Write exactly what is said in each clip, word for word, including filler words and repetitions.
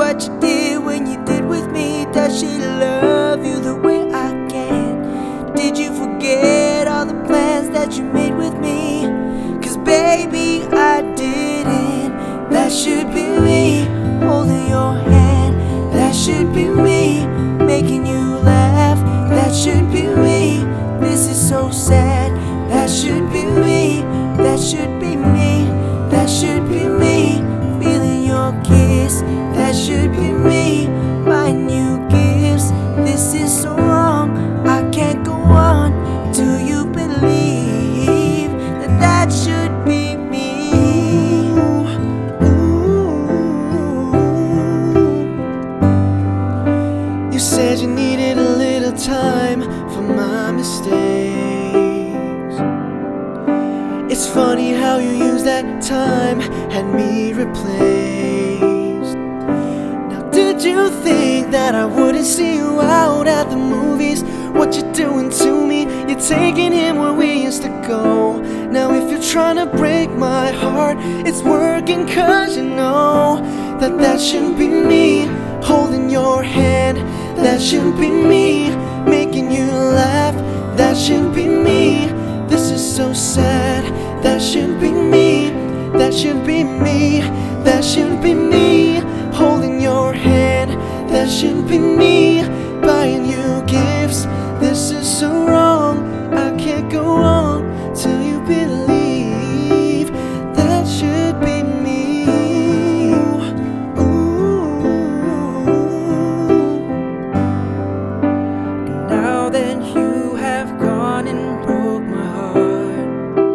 what you did when you did with me? Does she love you the way I can? Did you forget all the plans that you made with me? Cause baby, I didn't. That should be me, holding your hand. That should be me, making you laugh. That should be me, this is so sad. That should be me, that should be me. That should be me, feeling your kiss. That should be me, buying you gifts. This is so wrong, I can't go on. Do you believe that that should be me? Ooh. You said you needed a little time for my mistakes. It's funny how you use that time, had me replaced. Now did you think that I wouldn't see you out at the movies? What you doing to me? You're taking him where we used to go. Now if you're trying to break my heart, it's working cause you know that that shouldn't be me, holding your hand. That shouldn't be me, making you laugh. That shouldn't be me, this is so sad. That should be me, that should be me. That should be me, holding your hand. That should be me, buying you gifts. This is so wrong, I can't go on till you believe. That should be me. Ooh. Now that you have gone and broke my heart,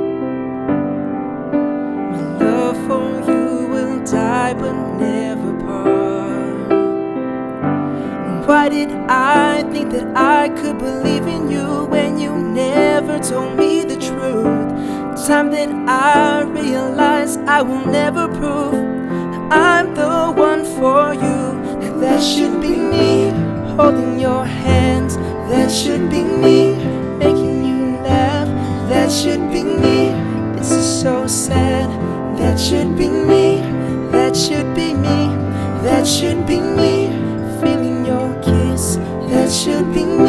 my love for you will die but never part. Why did I think that I could believe in you when you never told me the truth? Time that I realized I will never prove that I'm the one for you. And that should be me, holding your hands. That should be me, making you laugh. That should be me, this is so sad. That should be me, that should be me. That should be me, feeling your kiss. That should be me.